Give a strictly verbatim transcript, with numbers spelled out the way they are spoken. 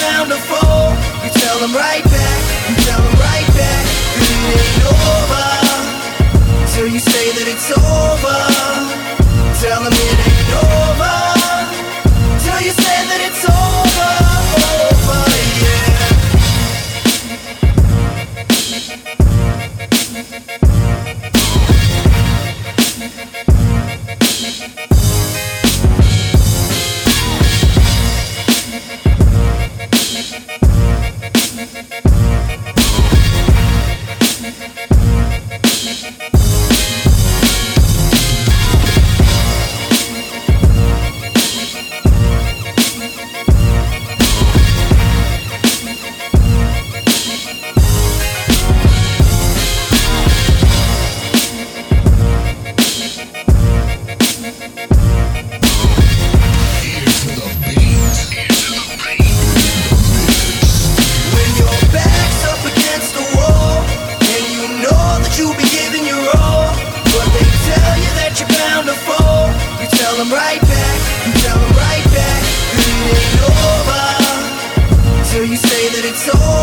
bound to fall. You tell them right back, you tell them right back that it ain't over till you say that it's over. Tell them it ain't over till you say that it's over, over, yeah. Tell them right back, you tell them right back that it ain't over till you say that it's over.